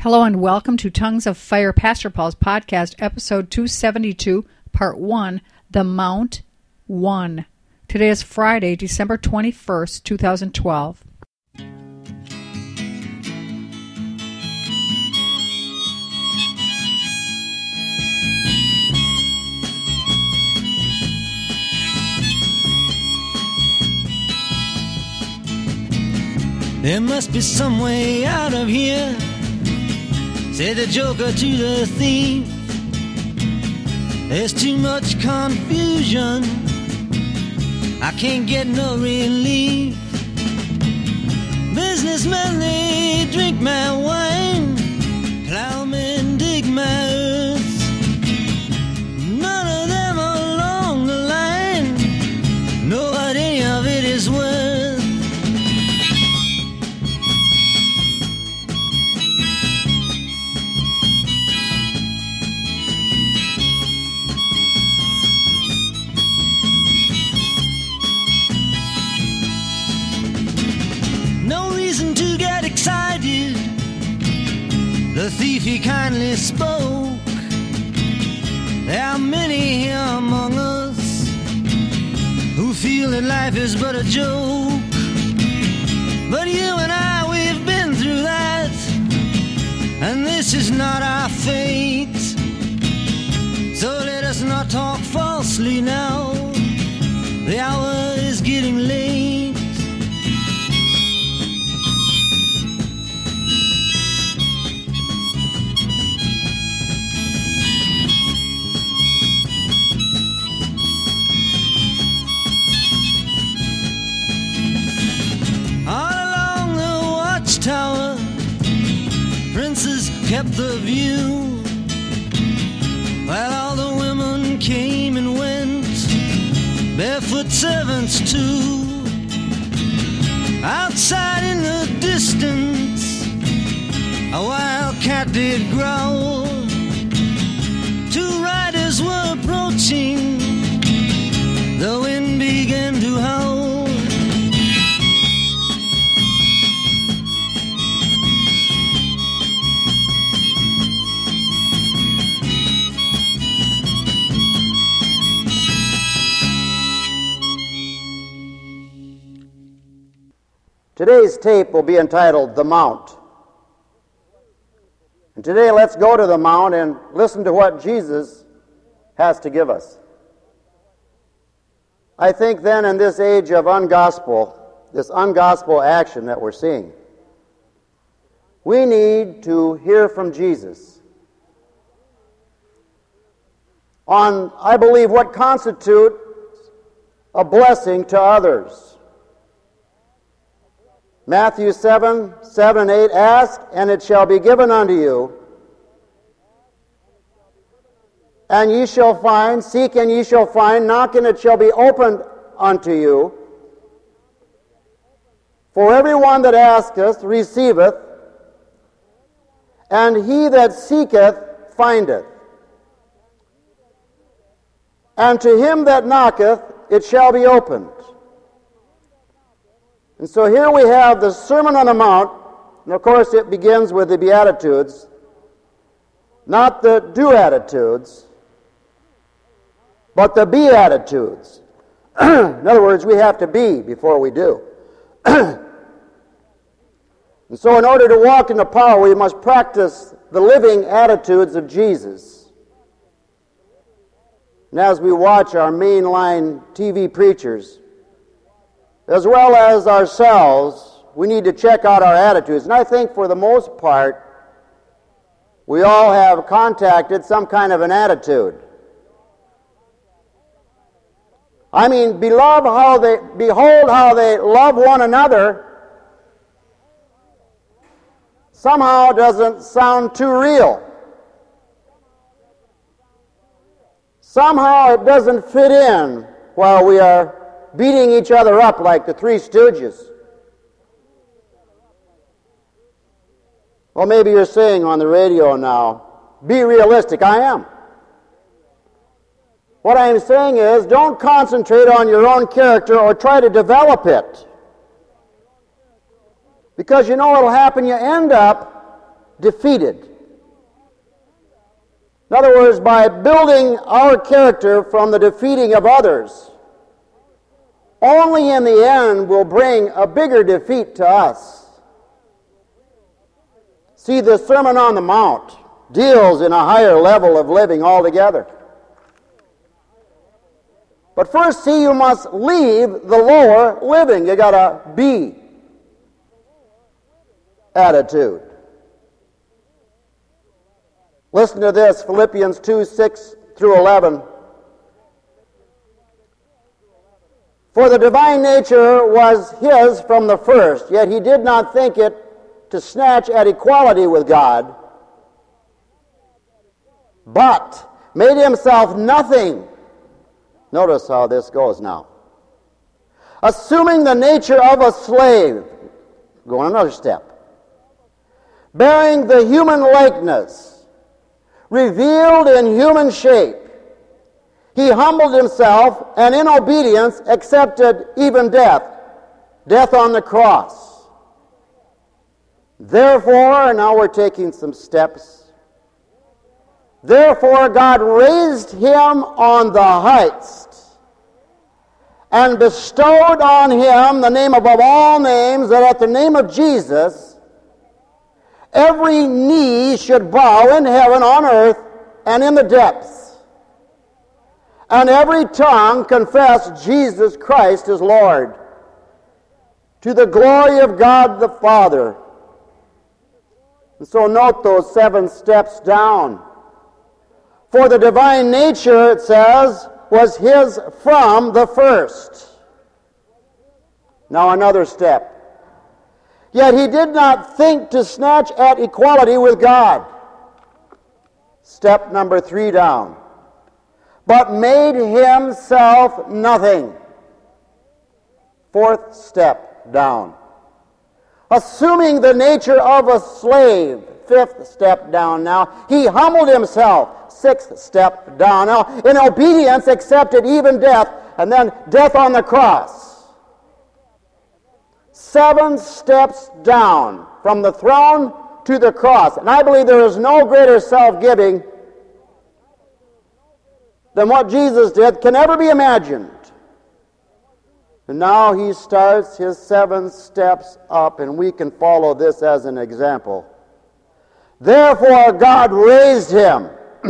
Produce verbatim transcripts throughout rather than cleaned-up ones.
Hello and welcome to Tongues of Fire, Pastor Paul's podcast, episode two seventy-two, part one, The Mount one. Today is Friday, December twenty-first, two thousand twelve. There must be some way out of here, said the joker to the thief. There's too much confusion, I can't get no relief. Businessmen, they drink my wine, plowmen dig my earth. None of them along the line know what any of it is worth. To get excited, the thief he kindly spoke. There are many here among us who feel that life is but a joke. But you and I, we've been through that, and this is not our fate. So let us not talk falsely now, the hour is getting late. Tower, princes kept the view, while all the women came and went, barefoot servants too. Outside in the distance, a wild cat did growl. Two riders were approaching, the wind began to howl. Today's tape will be entitled The Mount. And today let's go to the Mount and listen to what Jesus has to give us. I think then in this age of ungospel, this ungospel action that we're seeing, we need to hear from Jesus on, I believe, what constitutes a blessing to others. Matthew seven, seven, eight, ask, and it shall be given unto you. And ye shall find, seek, and ye shall find, knock, and it shall be opened unto you. For everyone that asketh receiveth, and he that seeketh findeth. And to him that knocketh it shall be opened. And so here we have the Sermon on the Mount, and of course it begins with the Beatitudes, not the do-attitudes, but the Beatitudes. In other words, we have to be before we do. And so in order to walk in the power, we must practice the living attitudes of Jesus. And as we watch our mainline T V preachers, as well as ourselves, we need to check out our attitudes. And I think for the most part, we all have contacted some kind of an attitude. I mean, beloved how they, behold how they love one another, somehow doesn't sound too real. Somehow it doesn't fit in while we are beating each other up like the Three Stooges. Well, maybe you're saying on the radio now, be realistic. I am. What I'm saying is, don't concentrate on your own character or try to develop it. Because you know what will happen? You end up defeated. In other words, by building our character from the defeating of others, only in the end will bring a bigger defeat to us. See, the Sermon on the Mount deals in a higher level of living altogether. But first, see, you must leave the lower living. You got a be attitude. Listen to this, Philippians two, six through eleven. For the divine nature was his from the first, yet he did not think it to snatch at equality with God, but made himself nothing. Notice how this goes now. Assuming the nature of a slave, go another step, bearing the human likeness, revealed in human shape, he humbled himself and in obedience accepted even death, death on the cross. Therefore, now we're taking some steps. Therefore, God raised him on the heights and bestowed on him the name above all names, that at the name of Jesus every knee should bow in heaven, on earth, and in the depths, and every tongue confess Jesus Christ is Lord, to the glory of God the Father. And so note those seven steps down. For the divine nature, it says, was his from the first. Now another step. Yet he did not think to snatch at equality with God. Step number three down. But made himself nothing. Fourth step down. Assuming the nature of a slave. Fifth step down now. He humbled himself. Sixth step down now. In obedience accepted even death, and then death on the cross. Seven steps down from the throne to the cross. And I believe there is no greater self-giving than what Jesus did, can ever be imagined. And now he starts his seven steps up, and we can follow this as an example. Therefore God raised him.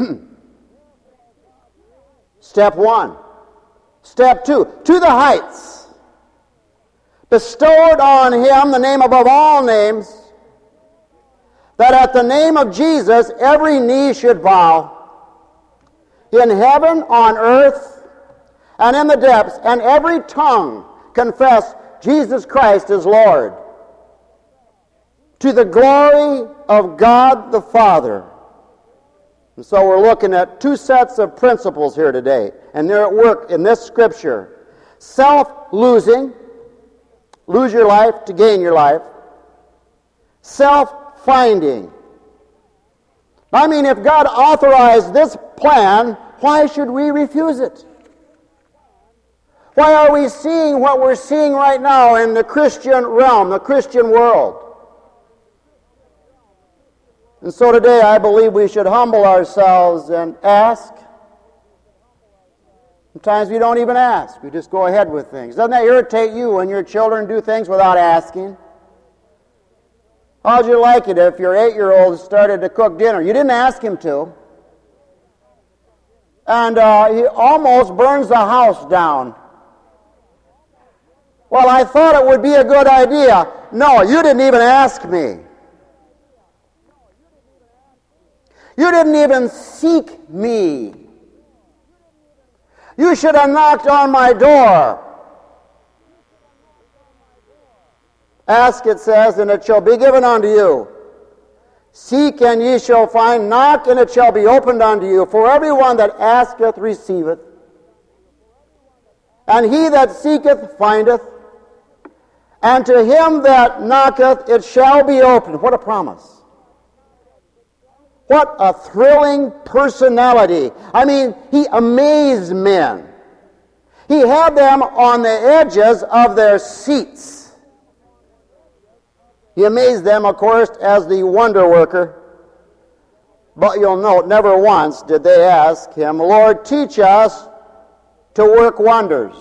Step one. Step two, to the heights. Bestowed on him the name above all names, that at the name of Jesus every knee should bow, in heaven, on earth, and in the depths, and every tongue confess Jesus Christ is Lord, to the glory of God the Father. And so we're looking at two sets of principles here today, and they're at work in this scripture. Self-losing, lose your life to gain your life. Self-finding. I mean, if God authorized this plan, why should we refuse it? Why are we seeing what we're seeing right now in the Christian realm, the Christian world? And so today I believe we should humble ourselves and ask. Sometimes we don't even ask. We just go ahead with things. Doesn't that irritate you when your children do things without asking? How'd you like it if your eight-year-old started to cook dinner? You didn't ask him to. And uh, he almost burns the house down. Well, I thought it would be a good idea. No, you didn't even ask me. You didn't even seek me. You should have knocked on my door. Ask, it says, and it shall be given unto you. Seek, and ye shall find. Knock, and it shall be opened unto you. For everyone that asketh receiveth, and he that seeketh findeth, and to him that knocketh it shall be opened. What a promise. What a thrilling personality. I mean, he amazed men. He had them on the edges of their seats. He amazed them, of course, as the wonder worker. But you'll note, never once did they ask him, Lord, teach us to work wonders.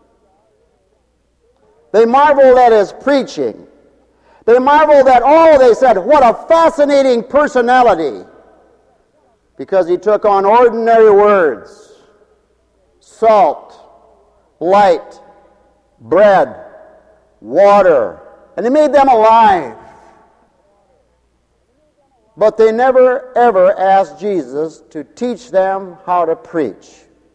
They marveled at his preaching. They marveled at, oh, they said, what a fascinating personality. Because he took on ordinary words, salt, light, bread, water, and he made them alive. But they never, ever asked Jesus to teach them how to preach.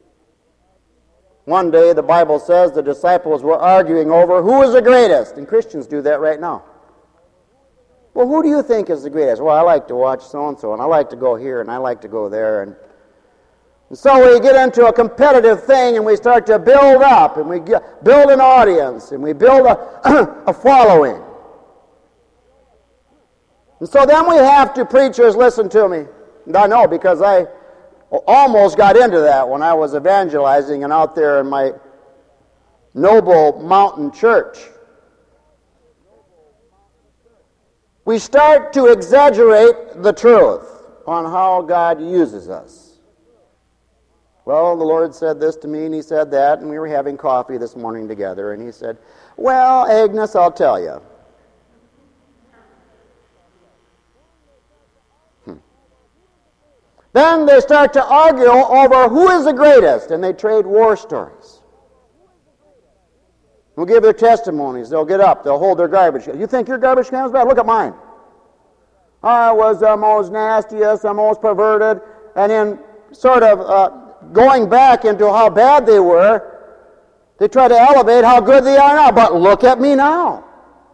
One day, the Bible says, the disciples were arguing over who is the greatest. And Christians do that right now. Well, who do you think is the greatest? Well, I like to watch so-and-so, and I like to go here, and I like to go there. And, and so we get into a competitive thing, and we start to build up, and we get, build an audience, and we build a, a following. And so then we have to, preachers, listen to me. And I know, because I almost got into that when I was evangelizing and out there in my noble mountain church. We start to exaggerate the truth on how God uses us. Well, the Lord said this to me, and he said that, and we were having coffee this morning together, and he said, well, Agnes, I'll tell you. Hmm. Then they start to argue over who is the greatest, and they trade war stories. They'll give their testimonies. They'll get up. They'll hold their garbage can. You think your garbage can is bad? Look at mine. I was the most nastiest, the most perverted, and in sort of uh, going back into how bad they were, they try to elevate how good they are now. But look at me now.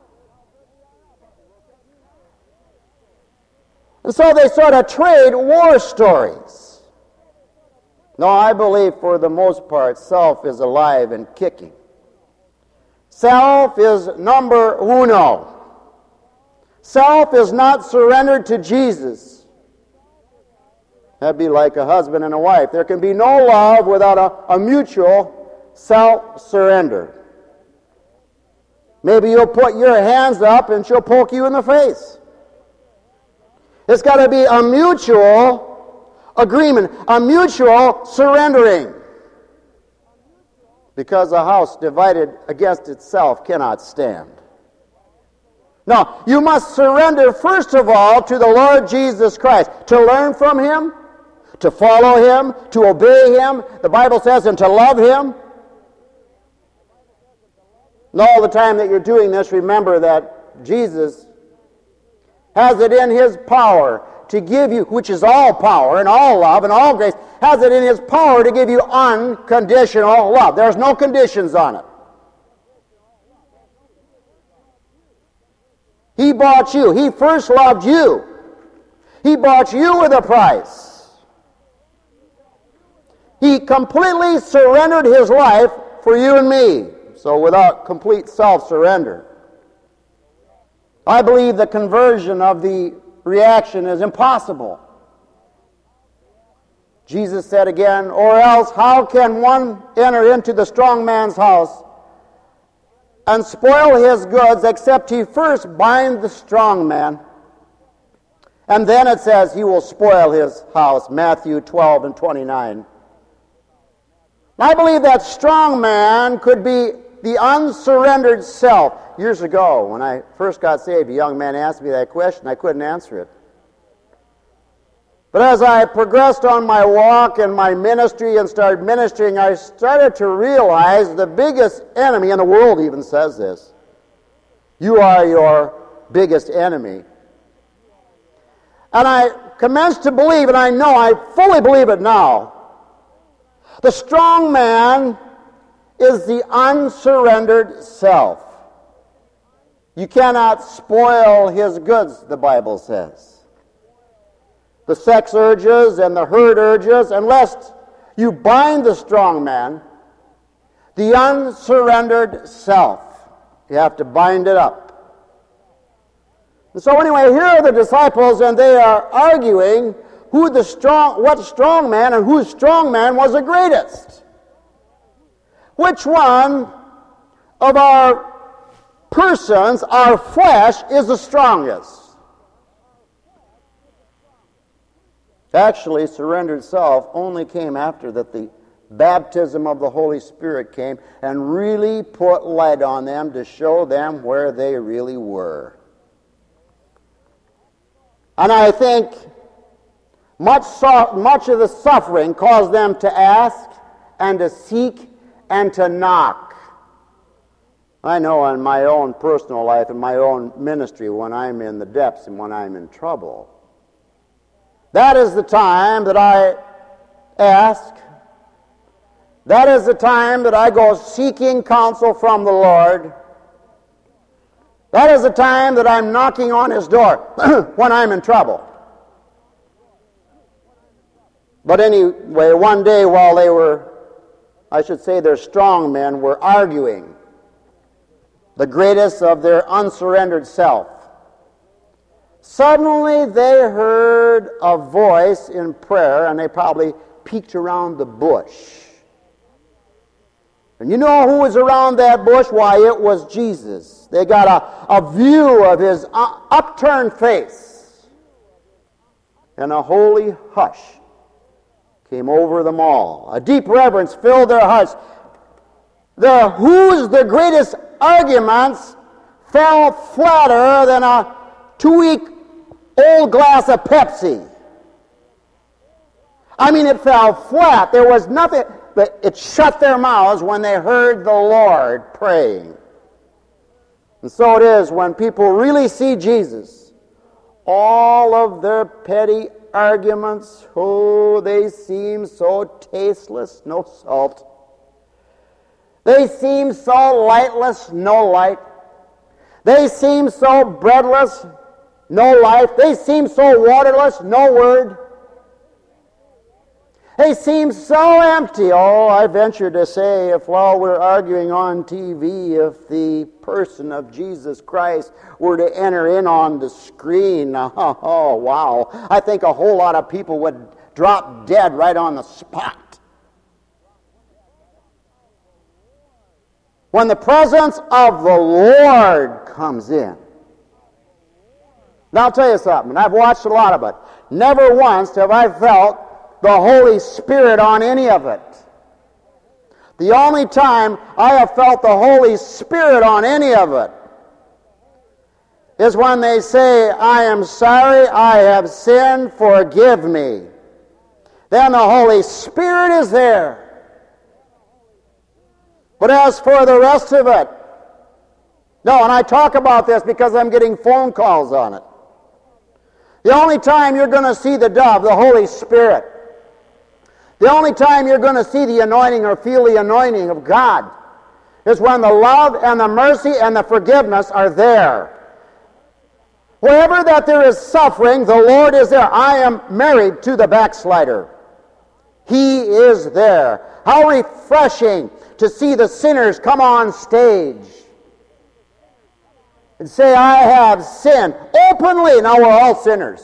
And so they sort of trade war stories. No, I believe for the most part, self is alive and kicking. Self is number uno. Self is not surrendered to Jesus. That'd be like a husband and a wife. There can be no love without a, a mutual self-surrender. Maybe you'll put your hands up and she'll poke you in the face. It's got to be a mutual agreement, a mutual surrendering. Because a house divided against itself cannot stand. No, you must surrender first of all to the Lord Jesus Christ, to learn from him, to follow him, to obey him, the Bible says, and to love him. And all the time that you're doing this, remember that Jesus has it in his power to give you, which is all power and all love and all grace, has it in his power to give you unconditional love. There's no conditions on it. He bought you. He first loved you. He bought you with a price. He completely surrendered his life for you and me. So without complete self-surrender, I believe the conversion of the reaction is impossible. Jesus said again, or else how can one enter into the strong man's house and spoil his goods except he first bind the strong man? And then it says he will spoil his house, Matthew twelve and twenty-nine. I believe that strong man could be the unsurrendered self. Years ago, when I first got saved, a young man asked me that question. I couldn't answer it. But as I progressed on my walk and my ministry and started ministering, I started to realize the biggest enemy, and the world even says this, you are your biggest enemy. And I commenced to believe, and I know, I fully believe it now, the strong man is the unsurrendered self. You cannot spoil his goods, the Bible says. The sex urges and the herd urges, unless you bind the strong man, the unsurrendered self, you have to bind it up. And so anyway, here are the disciples, and they are arguing who the strong, what strong man and whose strong man was the greatest. Which one of our persons, our flesh, is the strongest? Actually, surrendered self only came after that the baptism of the Holy Spirit came and really put light on them to show them where they really were. And I think much, so, much of the suffering caused them to ask and to seek and to knock. I know in my own personal life, in my own ministry, when I'm in the depths and when I'm in trouble, that is the time that I ask. That is the time that I go seeking counsel from the Lord. That is the time that I'm knocking on His door when I'm in trouble. But anyway, one day while they were, I should say their strong men, were arguing, the greatest of their unsurrendered self, suddenly they heard a voice in prayer, and they probably peeked around the bush. And you know who was around that bush? Why, it was Jesus. They got a, a view of His upturned face. And a holy hush came over them all. A deep reverence filled their hearts. The who's the greatest arguments fell flatter than a two-week old glass of Pepsi. I mean, it fell flat. There was nothing, but it shut their mouths when they heard the Lord praying. And so it is when people really see Jesus. All of their petty arguments, oh, they seem so tasteless, no salt. They seem so lightless, no light. They seem so breadless, no life. They seem so waterless, no word. They seem so empty. Oh, I venture to say, if while we're arguing on T V, if the person of Jesus Christ were to enter in on the screen, oh, oh wow, I think a whole lot of people would drop dead right on the spot. When the presence of the Lord comes in. Now I'll tell you something, and I've watched a lot of it. Never once have I felt the Holy Spirit on any of it. The only time I have felt the Holy Spirit on any of it is when they say, I am sorry, I have sinned, forgive me. Then the Holy Spirit is there. But as for the rest of it, no, and I talk about this because I'm getting phone calls on it. The only time you're going to see the dove, the Holy Spirit, the only time you're going to see the anointing or feel the anointing of God is when the love and the mercy and the forgiveness are there. Wherever that there is suffering, the Lord is there. I am married to the backslider. He is there. How refreshing to see the sinners come on stage and say, I have sinned. Openly, now we're all sinners.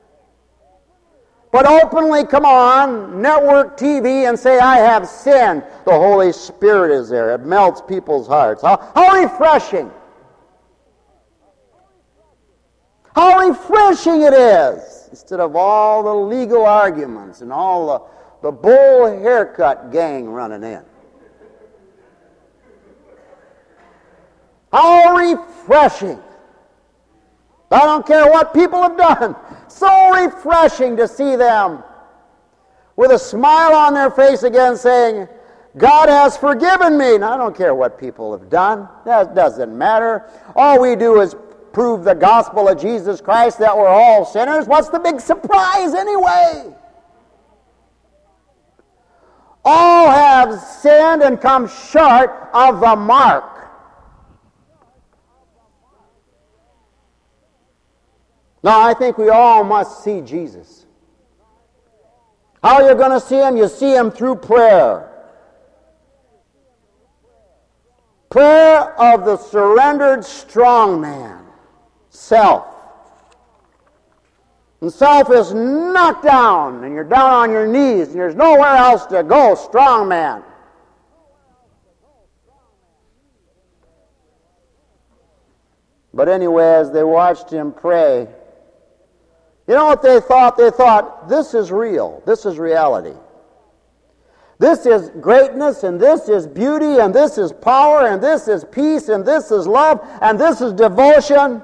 But openly come on network T V and say, I have sinned. The Holy Spirit is there. It melts people's hearts. How, how refreshing. How refreshing it is. Instead of all the legal arguments and all the, the bull haircut gang running in. How refreshing. I don't care what people have done. So refreshing to see them with a smile on their face again saying, God has forgiven me. Now, I don't care what people have done. That doesn't matter. All we do is prove the gospel of Jesus Christ that we're all sinners. What's the big surprise anyway? All have sinned and come short of the mark. Now, I think we all must see Jesus. How are you going to see Him? You see Him through prayer. Prayer of the surrendered strong man, self. And self is knocked down, and you're down on your knees, and there's nowhere else to go, strong man. But anyway, as they watched him pray, You know what they thought? They thought, this is real. This is reality. This is greatness, and this is beauty, and this is power, and this is peace, and this is love, and this is devotion.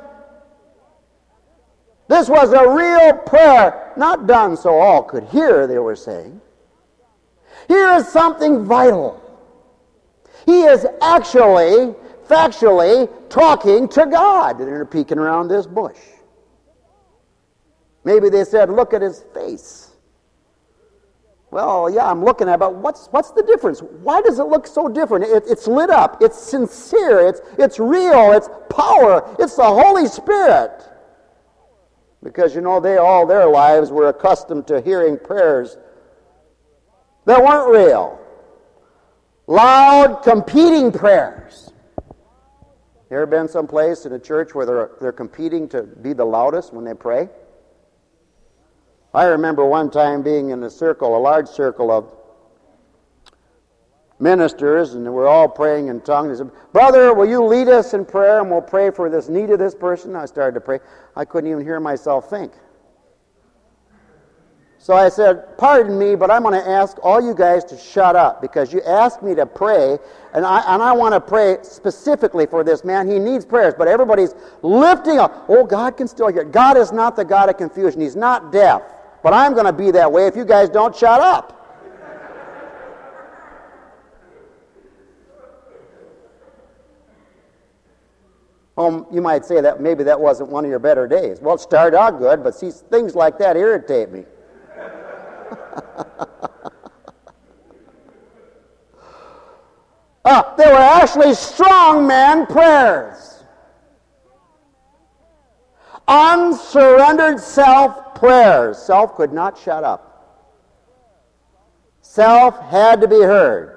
This was a real prayer, not done so all could hear, they were saying. Here is something vital. He is actually, factually, talking to God. And they're peeking around this bush. Maybe they said, look at his face. Well, yeah, I'm looking at it, but what's, what's the difference? Why does it look so different? It, it's lit up. It's sincere. It's, it's real. It's power. It's the Holy Spirit. Because, you know, they all their lives were accustomed to hearing prayers that weren't real. Loud, competing prayers. You ever been someplace in a church where they're, they're competing to be the loudest when they pray? I remember one time being in a circle, a large circle of ministers, and we're all praying in tongues. They said, brother, will you lead us in prayer, and we'll pray for this need of this person? I started to pray. I couldn't even hear myself think. So I said, pardon me, but I'm going to ask all you guys to shut up, because you asked me to pray, and I, and I want to pray specifically for this man. He needs prayers, but everybody's lifting up. Oh, God can still hear. God is not the God of confusion. He's not deaf, but I'm going to be that way if you guys don't shut up. Oh, you might say that maybe that wasn't one of your better days. Well, it started out good, but see, things like that irritate me. ah, they were actually strongman prayers. Unsurrendered self prayers. Self could not shut up. Self had to be heard.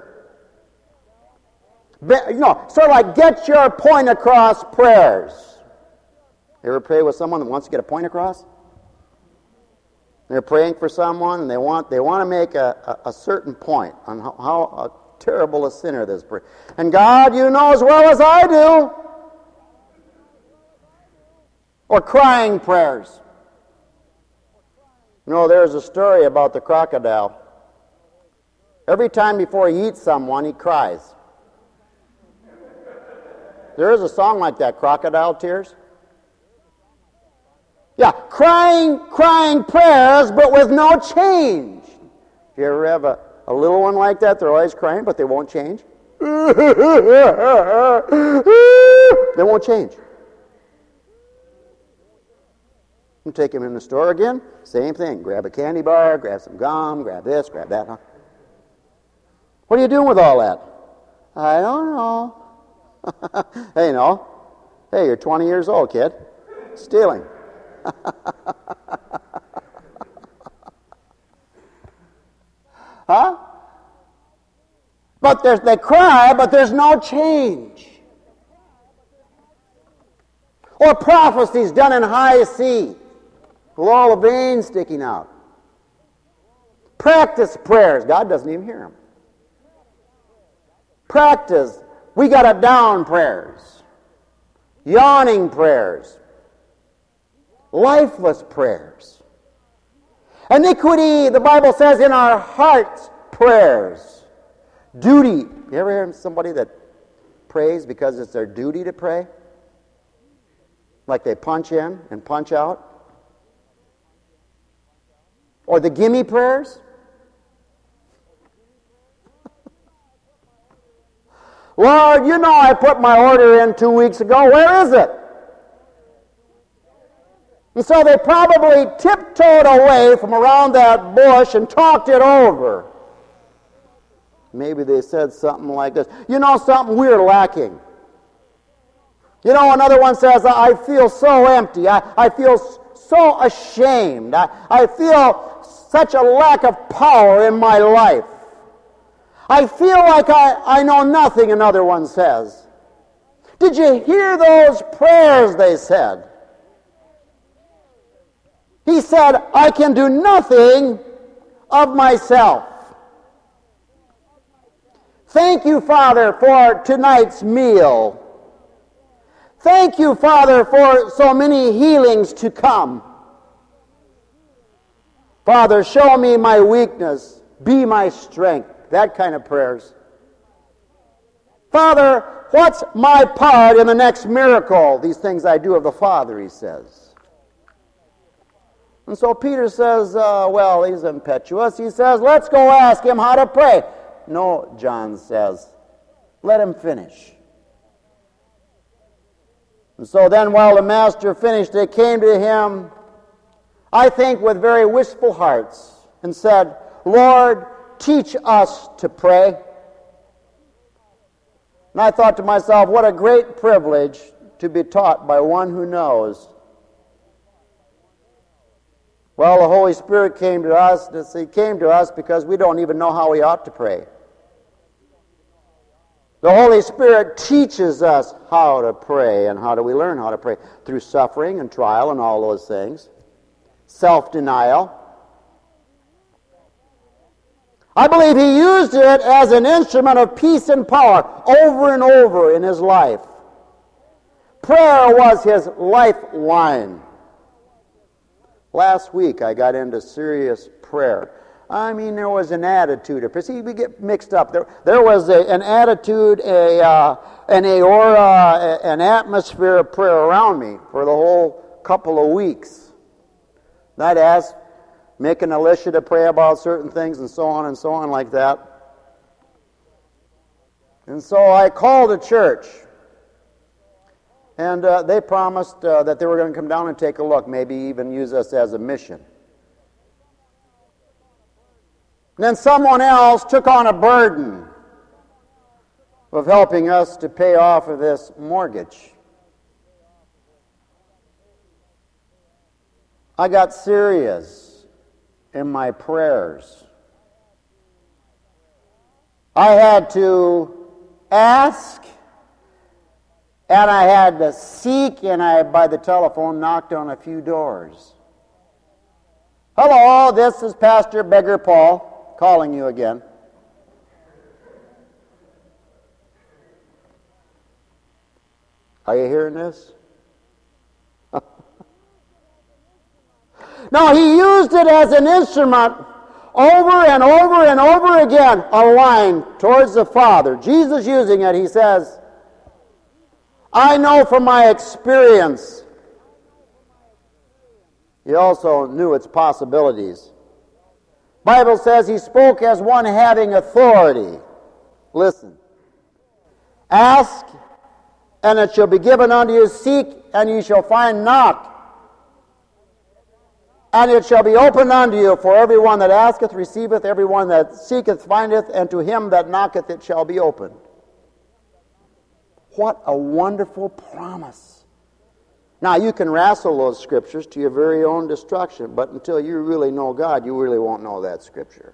You know, sort of like get your point across prayers. You ever pray with someone that wants to get a point across? They're praying for someone, and they want they want to make a, a, a certain point on how, how a terrible a sinner this person. And God, you know as well as I do. Or crying prayers. You know, there's a story about the crocodile. Every time before he eats someone, he cries. There is a song like that, Crocodile Tears. Yeah, crying, crying prayers, but with no change. If you ever have a, a little one like that, they're always crying, but they won't change. They won't change. You take him in the store again, same thing. Grab a candy bar, grab some gum, grab this, grab that. Huh? What are you doing with all that? I don't know. Hey, no. Hey, you're twenty years old, kid. Stealing. Huh? But there's, they cry, but there's no change. Or prophecies done in high C, with all the veins sticking out. Practice prayers. God doesn't even hear them. Practice. We got it down prayers. Yawning prayers. Lifeless prayers. Iniquity, the Bible says, in our hearts, prayers. Duty. You ever hear somebody that prays because it's their duty to pray? Like they punch in and punch out? Or the gimme prayers? Lord, you know I put my order in two weeks ago. Where is it? And so they probably tiptoed away from around that bush and talked it over. Maybe they said something like this. You know something, we're lacking. You know, another one says, I feel so empty. I, I feel so ashamed. I, I feel such a lack of power in my life. I feel like I, I know nothing, another one says. Did you hear those prayers they said? He said, I can do nothing of myself. Thank you, Father, for tonight's meal. Thank you, Father, for so many healings to come. Father, show me my weakness. Be my strength. That kind of prayers. Father, what's my part in the next miracle? These things I do of the Father, he says. And so Peter says, uh, well, he's impetuous. He says, let's go ask him how to pray. No, John says, let him finish. And so then while the master finished, they came to him, I think with very wistful hearts, and said, Lord, teach us to pray. And I thought to myself, what a great privilege to be taught by one who knows. Well, the Holy Spirit came to us. He came to us because we don't even know how we ought to pray. The Holy Spirit teaches us how to pray. And how do we learn how to pray? Through suffering and trial and all those things. Self-denial. I believe he used it as an instrument of peace and power over and over in his life. Prayer was his lifeline. Last week I got into serious prayer. I mean, there was an attitude of prayer. See, we get mixed up. There, there was a, an attitude, a, uh, an aura, a, an atmosphere of prayer around me for the whole couple of weeks. And I'd ask, make an alicia to pray about certain things and so on and so on like that. And so I called a church. And uh, they promised uh, that they were going to come down and take a look, maybe even use us as a mission. And then someone else took on a burden of helping us to pay off of this mortgage. I got serious in my prayers. I had to ask, and I had to seek, and I, by the telephone, knocked on a few doors. Hello, this is Pastor Beggar Paul, calling you again. Are you hearing this? No, he used it as an instrument over and over and over again, a line towards the Father. Jesus using it, he says, I know from my experience. He also knew its possibilities. Bible says he spoke as one having authority. Listen. Ask, and it shall be given unto you. Seek, and ye shall find. Knock, and it shall be opened unto you. For everyone that asketh receiveth, everyone that seeketh findeth, and to him that knocketh it shall be opened. What a wonderful promise. Now, you can wrestle those scriptures to your very own destruction, but until you really know God, you really won't know that scripture.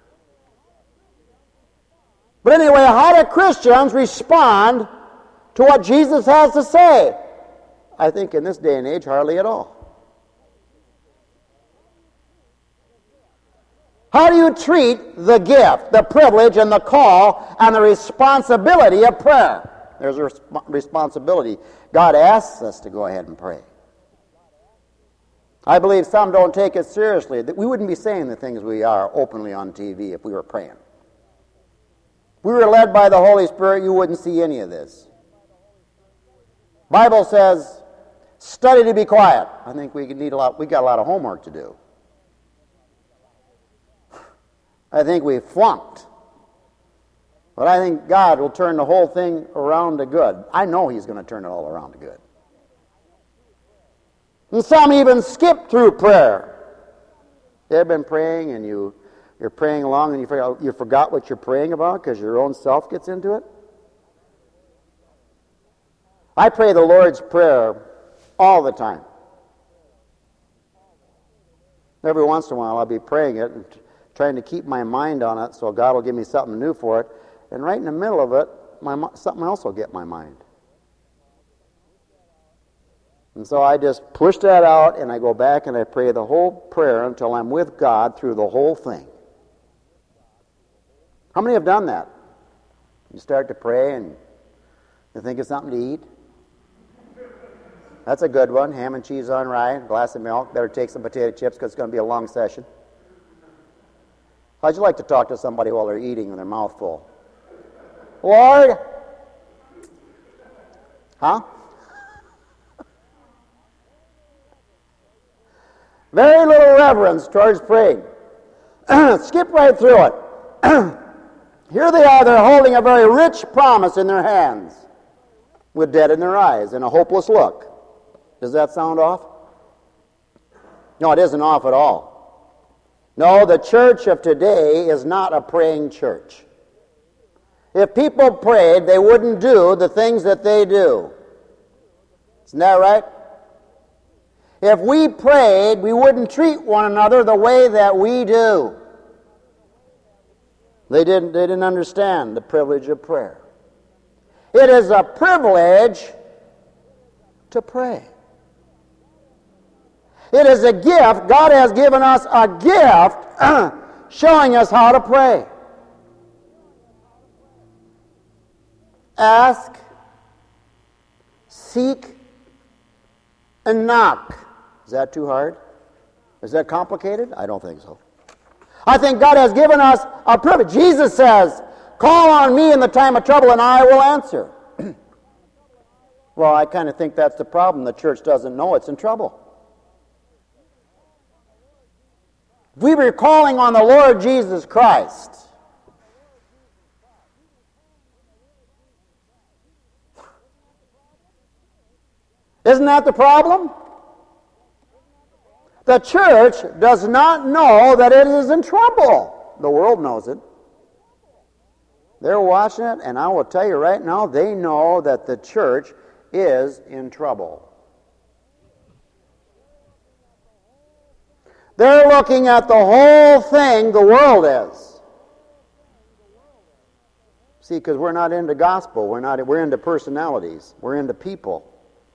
But anyway, how do Christians respond to what Jesus has to say? I think in this day and age, hardly at all. How do you treat the gift, the privilege, and the call, and the responsibility of prayer? There's a resp- responsibility. God asks us to go ahead and pray. I believe some don't take it seriously. We wouldn't be saying the things we are openly on T V if we were praying. If we were led by the Holy Spirit, you wouldn't see any of this. Bible says, study to be quiet. I think we need a lot. We got a lot of homework to do. I think we flunked. But I think God will turn the whole thing around to good. I know He's going to turn it all around to good. And some even skip through prayer. They've been praying, and you, you're praying along, and you forgot, you forgot what you're praying about because your own self gets into it. I pray the Lord's Prayer all the time. Every once in a while I'll be praying it and trying to keep my mind on it so God will give me something new for it. And right in the middle of it, my, something else will get my mind. And so I just push that out, and I go back and I pray the whole prayer until I'm with God through the whole thing. How many have done that? You start to pray and you think of something to eat. That's a good one. Ham and cheese on rye, a glass of milk. Better take some potato chips because it's going to be a long session. How'd you like to talk to somebody while they're eating with their mouth full? Lord? Huh? Very little reverence towards praying. Skip right through it. Here they are, they're holding a very rich promise in their hands with dead in their eyes and a hopeless look. Does that sound off? No, it isn't off at all. No, the church of today is not a praying church. If people prayed, they wouldn't do the things that they do. Isn't that right? If we prayed, we wouldn't treat one another the way that we do. They didn't, they didn't understand the privilege of prayer. It is a privilege to pray. It is a gift. God has given us a gift showing us how to pray. Ask, seek, and knock. Is that too hard? Is that complicated? I don't think so. I think God has given us a privilege. Jesus says, call on me in the time of trouble and I will answer. Well, I kind of think that's the problem. The church doesn't know it's in trouble. If we were calling on the Lord Jesus Christ, isn't that the problem? The church does not know that it is in trouble. The world knows it. They're watching it, and I will tell you right now, they know that the church is in trouble. They're looking at the whole thing the world is. See, because we're not into gospel. We're not. We're into personalities. We're into people.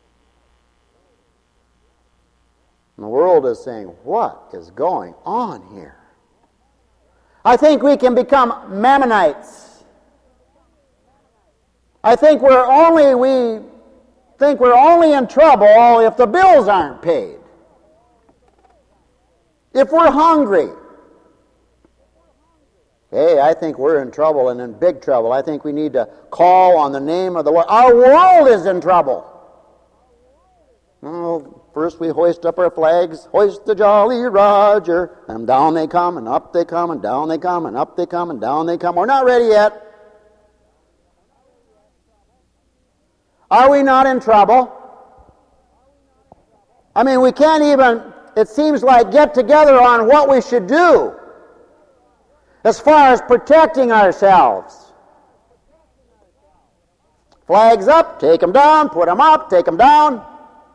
And the world is saying, what is going on here? I think we can become Mammonites. I think we're only we think we're only in trouble if the bills aren't paid. If we're hungry. Hey, I think we're in trouble and in big trouble. I think we need to call on the name of the Lord. Our world is in trouble. Oh, first we hoist up our flags, hoist the Jolly Roger, and down they come, and up they come, and down they come, and up they come, and down they come. We're not ready yet. Are we not in trouble? I mean, we can't even, it seems like, get together on what we should do as far as protecting ourselves. Flags up, take them down, put them up, take them down.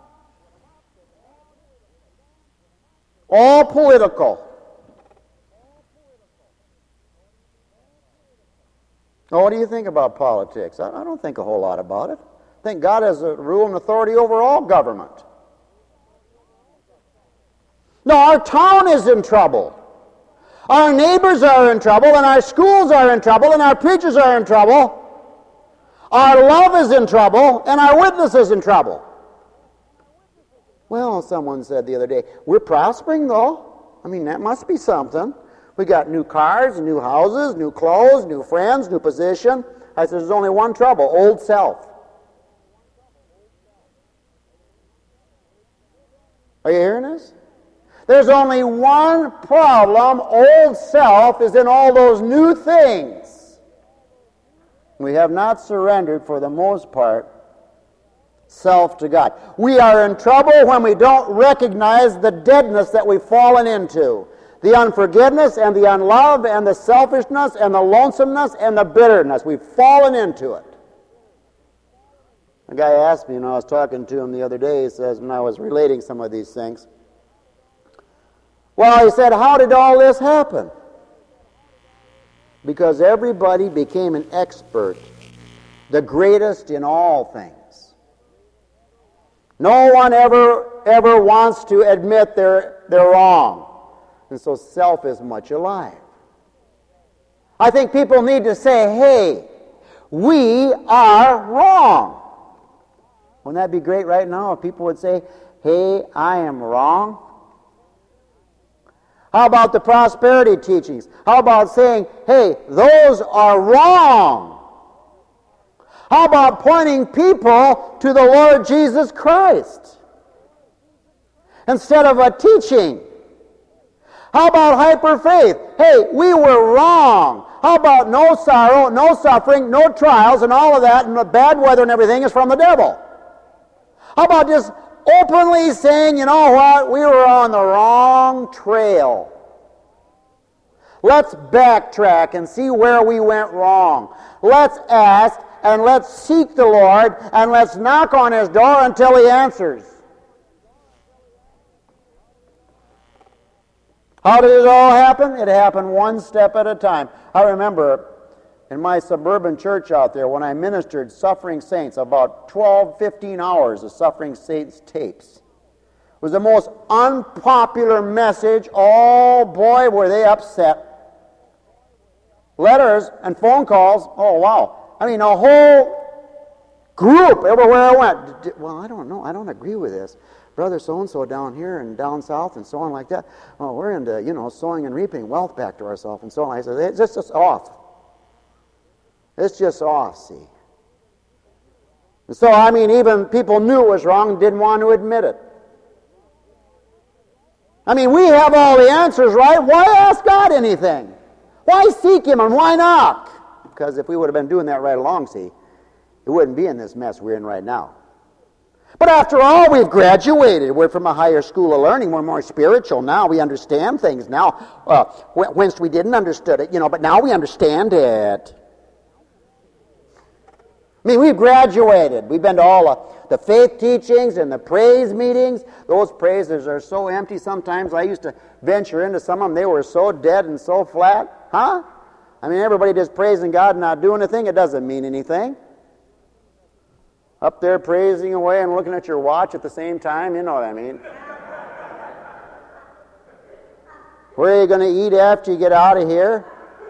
All political. Now, what do you think about politics? I don't think a whole lot about it. I think God has a rule and authority over all government. No, our town is in trouble. Our neighbors are in trouble, and our schools are in trouble, and our preachers are in trouble. Our love is in trouble, and our witness is in trouble. Well, someone said the other day, we're prospering though. I mean, that must be something. We got new cars, new houses, new clothes, new friends, new position. I said, there's only one trouble, old self. Are you hearing this? There's only one problem. Old self is in all those new things. We have not surrendered, for the most part, self to God. We are in trouble when we don't recognize the deadness that we've fallen into. The unforgiveness and the unlove and the selfishness and the lonesomeness and the bitterness. We've fallen into it. A guy asked me, and I was talking to him the other day, he says, when I was relating some of these things, well, he said, how did all this happen? Because everybody became an expert, the greatest in all things. No one ever, ever wants to admit they're, they're wrong. And so self is much alive. I think people need to say, hey, we are wrong. Wouldn't that be great right now if people would say, hey, I am wrong? How about the prosperity teachings? How about saying, hey, those are wrong? How about pointing people to the Lord Jesus Christ instead of a teaching? How about hyper faith? Hey, we were wrong. How about no sorrow, no suffering, no trials, and all of that, and the bad weather and everything is from the devil? How about just openly saying, you know what, we were on the wrong trail. Let's backtrack and see where we went wrong. Let's ask and let's seek the Lord and let's knock on His door until He answers. How did it all happen? It happened one step at a time. I remember in my suburban church out there when I ministered Suffering Saints, about twelve, fifteen hours of Suffering Saints tapes. It was the most unpopular message. Oh boy, were they upset. Letters and phone calls, oh wow. I mean, a whole group everywhere I went. Well, I don't know. I don't agree with this. Brother so-and-so down here and down south and so on like that. Oh, we're into, you know, sowing and reaping wealth back to ourselves and so on. I said, it's just, just off. It's just off, see. And so, I mean, even people knew it was wrong and didn't want to admit it. I mean, we have all the answers, right? Why ask God anything? Why seek Him and why knock? Because if we would have been doing that right along, see, it wouldn't be in this mess we're in right now. But after all, we've graduated. We're from a higher school of learning. We're more spiritual now. We understand things now. Uh, whence we didn't understood it, you know, but now we understand it. I mean, we've graduated. We've been to all uh, the faith teachings and the praise meetings. Those praises are so empty sometimes. I used to venture into some of them. They were so dead and so flat. Huh? I mean, everybody just praising God and not doing anything. It doesn't mean anything. Up there praising away and looking at your watch at the same time, you know what I mean. Where are you going to eat after you get out of here?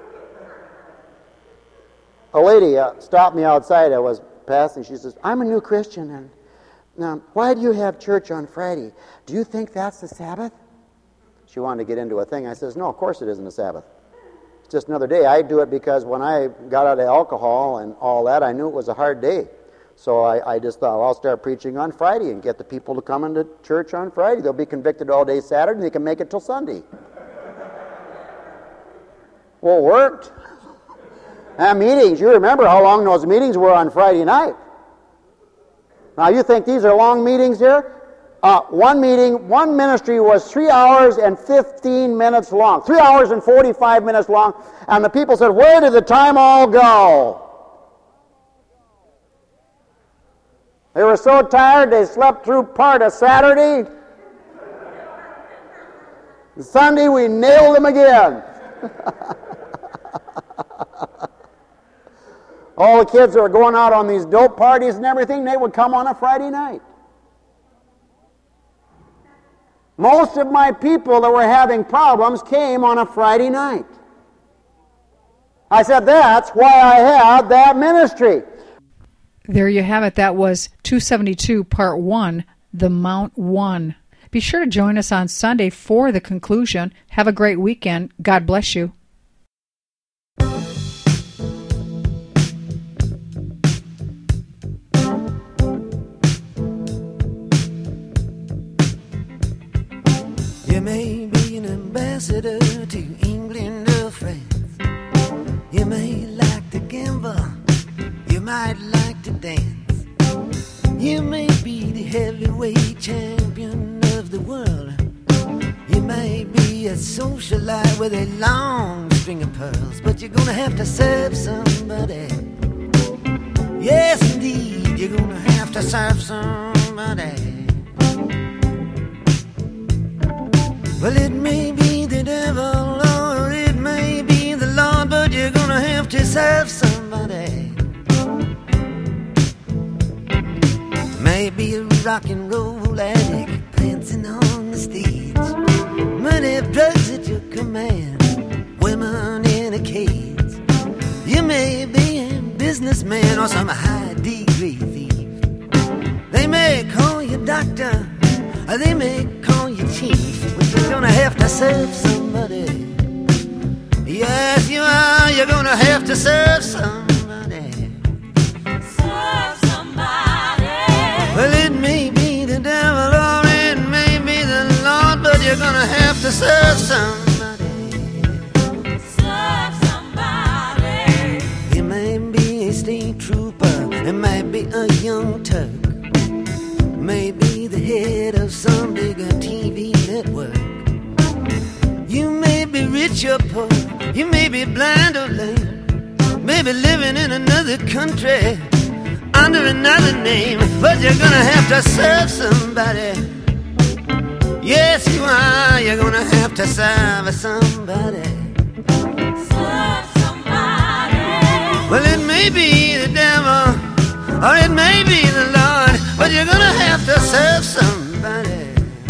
A lady uh, stopped me outside. I was passing. She says, I'm a new Christian, and um, why do you have church on Friday? Do you think that's the Sabbath? She wanted to get into a thing. I says, no, of course it isn't the Sabbath. It's just another day. I do it because when I got out of alcohol and all that, I knew it was a hard day. So I, I just thought, well, I'll start preaching on Friday and get the people to come into church on Friday. They'll be convicted all day Saturday, and they can make it till Sunday. Well, it worked. And meetings, you remember how long those meetings were on Friday night. Now, you think these are long meetings here? Uh, one meeting, one ministry was three hours and fifteen minutes long. Three hours and forty-five minutes long. And the people said, where did the time all go? They were so tired they slept through part of Saturday. And Sunday we nailed them again. All the kids that were going out on these dope parties and everything, they would come on a Friday night. Most of my people that were having problems came on a Friday night. I said, that's why I have that ministry. There you have it. That was two seventy-two, Part one, The Mount One. Be sure to join us on Sunday for the conclusion. Have a great weekend. God bless you. You may be an ambassador to England or France. You may like to gamble. You might like to dance. You may be the heavyweight champion of the world. You may be a socialite with a long string of pearls, but you're gonna have to serve somebody. Yes, indeed, you're gonna have to serve somebody. Well, it may be the devil or it may be the Lord, but you're gonna have to serve somebody. Maybe a rock and roll addict prancing on the stage, money, drugs at your command, women in a cage. You may be a businessman or some high degree thief. They may call you doctor, or they may call you chief, but you're gonna have to serve somebody. somebody. Yes, you are. You're gonna have to serve somebody. Serve somebody. Well, it may be the devil or it may be the Lord, but you're gonna have to serve somebody. Serve somebody. It may be a state trooper, it might be a young Turk, maybe the head of some bigger T V network. You may be rich or poor, you may be blind or lame, maybe living in another country under another name, but you're gonna have to serve somebody. Yes, you are. You're gonna have to serve somebody. Serve somebody. Well, it may be the devil or it may be the Lord, but you're gonna have to serve somebody.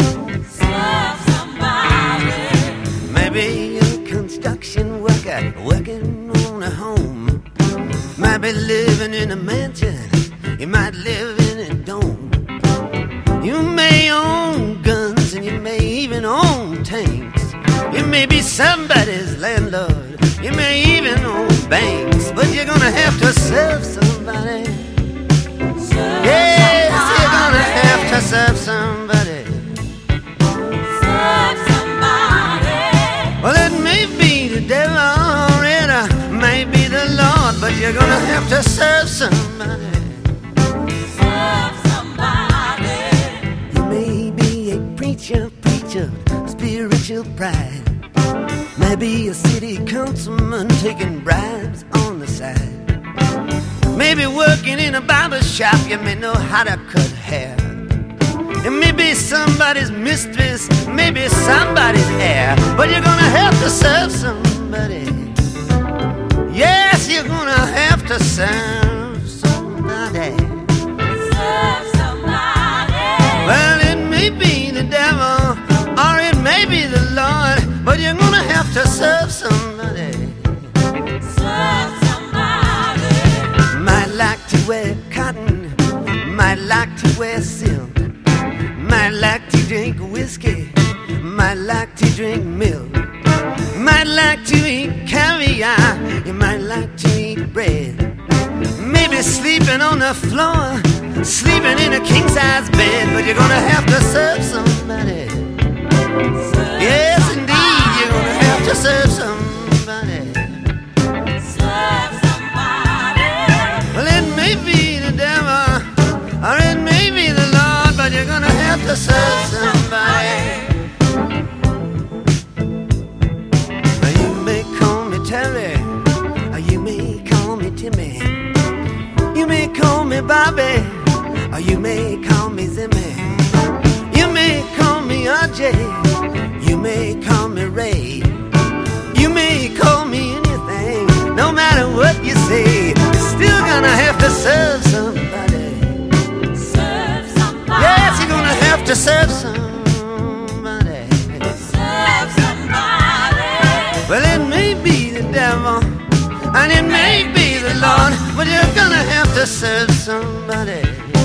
Serve somebody. Maybe a construction worker working on a home, might be living in a mansion, you might live in a dome. You may own guns and you may even own tanks. You may be somebody's landlord, you may even own banks, but you're gonna have to serve somebody. Serve Yes, somebody. you're gonna have to serve somebody. Serve somebody. Well, it may be the devil or it uh, may be the Lord, but you're gonna have to serve somebody. Serve somebody. You may be a preacher, preacher, spiritual pride. Maybe a city councilman taking bribes on the side. Maybe working in a barber shop, you may know how to cut hair. It may be somebody's mistress, maybe somebody's heir, but you're gonna have to serve somebody. Yes, you're gonna have to serve somebody. Serve somebody. Well, it may be the devil or it may be the Lord, but you're gonna have to serve somebody. Serve somebody. Might like to wear cotton, might like to wear silk, might like to drink whiskey, might like to drink milk, might like to eat caviar, you might like to eat bread. Maybe sleeping on the floor, sleeping in a king-size bed, but you're gonna have to serve somebody. Serve Yes, indeed, you're gonna somebody. have to serve somebody. Serve somebody. Well, it may be the devil or it may be the Lord, but you're gonna have to serve somebody. Now, you may call me Terry, or you may call me Timmy. You may call me Bobby, or you may call me Zimmy. You may call me R J, you may call me Ray. You may call me anything, no matter what you say, you're still gonna have to serve somebody. Serve somebody. Yes, you're gonna have to serve somebody. Serve somebody. Well, it may be the devil and it may be the Lord, but you're gonna have to serve somebody.